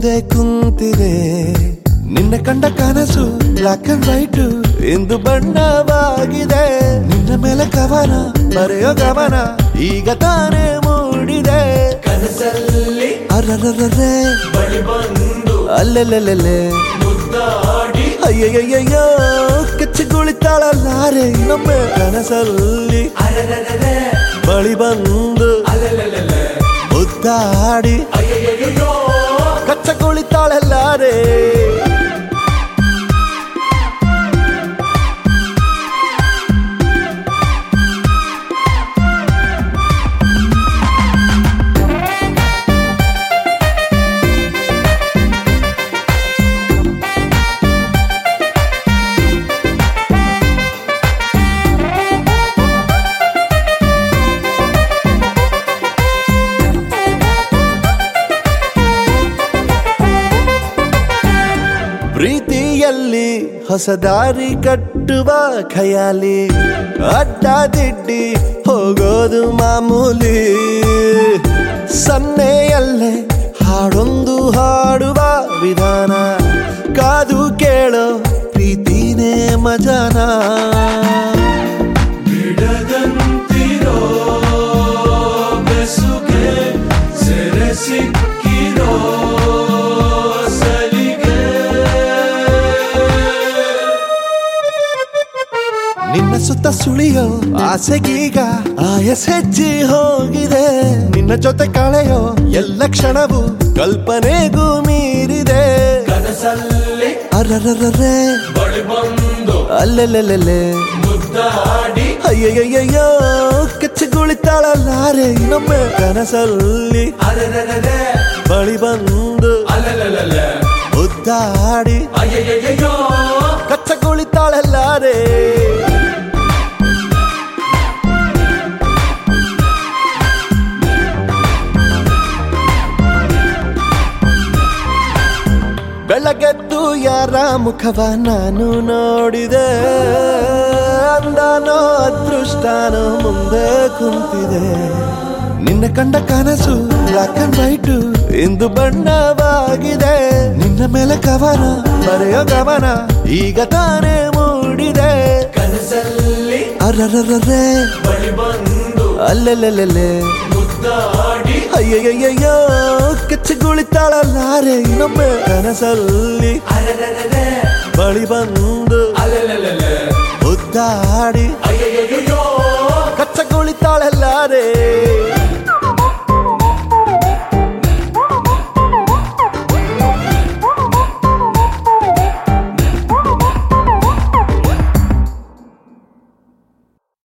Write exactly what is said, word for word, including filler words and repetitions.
ಮುಂದೆ ಕುಂತಿದೆ ನಿನ್ನ ಕಂಡ ಕನಸು ಬ್ಲಾಕ್ ಅಂಡ್ ವೈಟ್ ಇಂದು ಬಣ್ಣವಾಗಿದೆ ನಿನ್ನ ಮೇಲೆ ಕವನ ಬರೆಯೋ ಗಮನ ಈಗ ತಾನೇ ಮೂಡಿದೆ ಕನಸಲ್ಲಿ ಅರರರರೆ ಬಳಿ ಬಂದು ಅಲ್ಲೆಲ್ಲೆಲ್ಲೆ ಮುದ್ದಾಡಿ ಅಯ್ಯಯ್ಯಯ್ಯೋ ಕಚ್ಚಿಗುಳಿತಾಳಲ್ಲಾರೆ ಇನ್ನೊಮ್ಮೆ ಕನಸಲ್ಲಿ ಅರರರರೆ ಬಳಿ ಬಂದು ಅಲೆಲೆಲೆಲೆ ಮುದ್ದಾಡಿ ಅಯ್ಯಯ್ಯಯ್ಯೋ ಕಚ್ಚಗುಳಿತಾಳಲ್ಲಾರೆ ಪ್ರೀತಿಯಲ್ಲಿ ಹೊಸ ದಾರಿ ಕಟ್ಟುವ ಖಯಾಲಿ ಅಡ್ಡ ದಿಡ್ಡಿ ಹೋಗೋದು ಮಾಮೂಲಿ ಸನ್ನೆಯಲ್ಲೇ ಹಾಡೊಂದು ಹಾಡುವ ವಿಧಾನ ಕಾದು ಕೇಳೋ ಪ್ರೀತಿನೇ ಮಜಾನ ಬಿಡದಂತಿರೋ ಬೆಸುಗೆ ಸೆರೆ ಸಿಕ್ಕಿರೋ ನಿನ್ನ ಸುತ್ತ ಸುಳಿಯೋ ಆಸೆಗೀಗ ಆಯಸ್ ಹೆಚ್ಚಿ ಹೋಗಿದೆ ನಿನ್ನ ಜೊತೆ ಕಳೆಯೋ ಎಲ್ಲ ಕ್ಷಣವು ಕಲ್ಪನೆಗೂ ಮೀರಿದೆ ಕನಸಲ್ಲಿ ಅರರರರೆ ಬಳಿ ಬಂದು ಅಲ್ಲೆಲ್ಲೆಲ್ಲೆ ಮುದ್ದಾಡಿ ಅಯ್ಯಯ್ಯಯ್ಯೋ ಕಚ್ಚಗುಳಿತಾಳಲ್ಲಾರೆ ಇನ್ನೊಮ್ಮೆ ಕನಸಲ್ಲಿ ಅರರರರೆ ಬಳಿ ಬಂದು ಅಲೆಲೆಲೆಲೆ ಮುದ್ದಾಡಿ ಅಯ್ಯಯ್ಯಯ್ಯೋ ಕಚ್ಚಗುಳಿತಾಳಲ್ಲಾರೆ ಬೆಳಗೆದ್ದು ಯಾರ ಮುಖವ ನಾನು ನೋಡಿದೆ ಅಂದಾನೋ ಅದೃಷ್ಟನೋ ಮುಂದೆ ಕುಂತಿದೆ ನಿನ್ನ ಕಂಡ ಕನಸು ಬ್ಲಾಕ್ ಅಂಡ್ ವೈಟ್ ಇಂದು ಬಣ್ಣವಾಗಿದೆ ನಿನ್ನ ಮೇಲೆ ಕವನ ಬರೆಯೋ ಗಮನ ಈಗ ತಾನೇ ಮೂಡಿದೆ ಕನಸಲ್ಲಿ ಅರರರರೆ ಬಳಿ ಬಂದು ಅಲ್ಲೆಲ್ಲೆಲ್ಲೆ ಮುದ್ದಾಡಿ ಅಯ್ಯಯ್ಯಯ್ಯೋ ಕಚ್ಚಗುಳಿತಾಳಲ್ಲಾರೆ ಇನ್ನೊಮ್ಮೆ ಕನಸಲ್ಲಿ ಅರರರರೆ ಬಳಿ ಬಂದು ಅಲೆಲೆಲೆಲೆ ಮುದ್ದಾಡಿ